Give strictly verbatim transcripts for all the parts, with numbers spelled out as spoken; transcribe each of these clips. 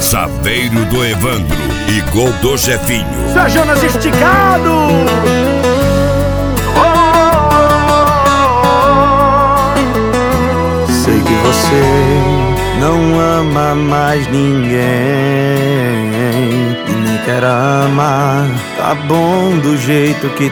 Saveiro do Evandro e Gol do Jefinho. Seu Jonas esticado. Oh, oh, oh. Sei que você não ama mais ninguém e nem quer amar. Tá bom do jeito que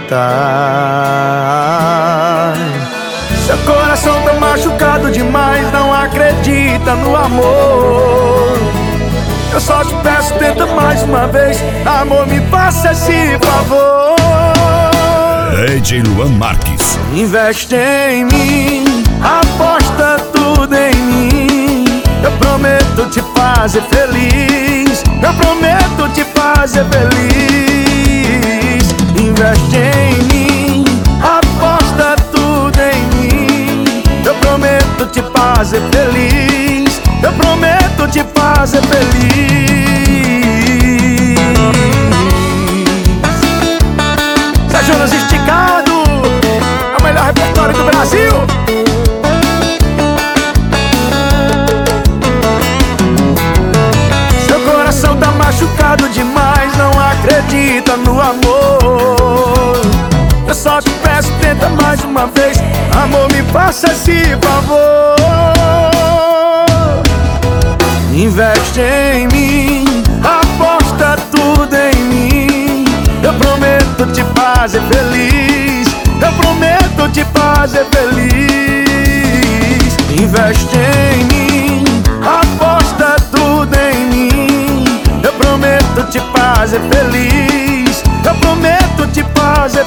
tá. Seu coração tá machucado demais, não acredita no amor. Eu só te peço, tenta mais uma vez. Amor, me faça esse favor. D J Luan Marques. Investe em mim, aposta tudo em mim. Eu prometo te fazer feliz. Eu prometo te fazer feliz. Investe em mim, aposta tudo em mim. Eu prometo te fazer feliz. Eu prometo te fazer feliz. Seu Jonas esticado, é o melhor repertório do Brasil. Seu coração tá machucado demais, não acredita no amor. Eu só te peço, tenta mais uma vez. Amor, me faça esse favor. Investe em mim, aposta tudo em mim. Eu prometo te fazer feliz. Eu prometo te fazer feliz. Investe em mim, aposta tudo em mim. Eu prometo te fazer feliz. Eu prometo te fazer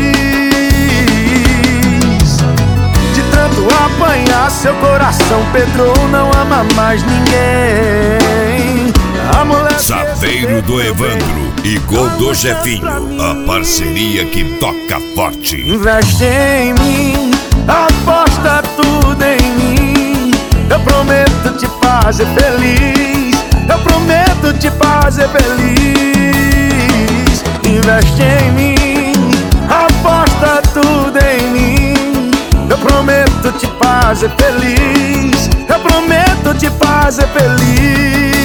feliz. De tanto apanhar, seu coração pedrou, não ama mais ninguém. A mulher Saveiro do Evandro e Gol do Jefinho, a parceria que toca forte. Investe em mim, aposta tudo em mim. Eu prometo te fazer feliz. Eu prometo te fazer feliz. Investe em mim, aposta tudo em mim. Eu prometo te fazer feliz. Eu prometo te fazer feliz.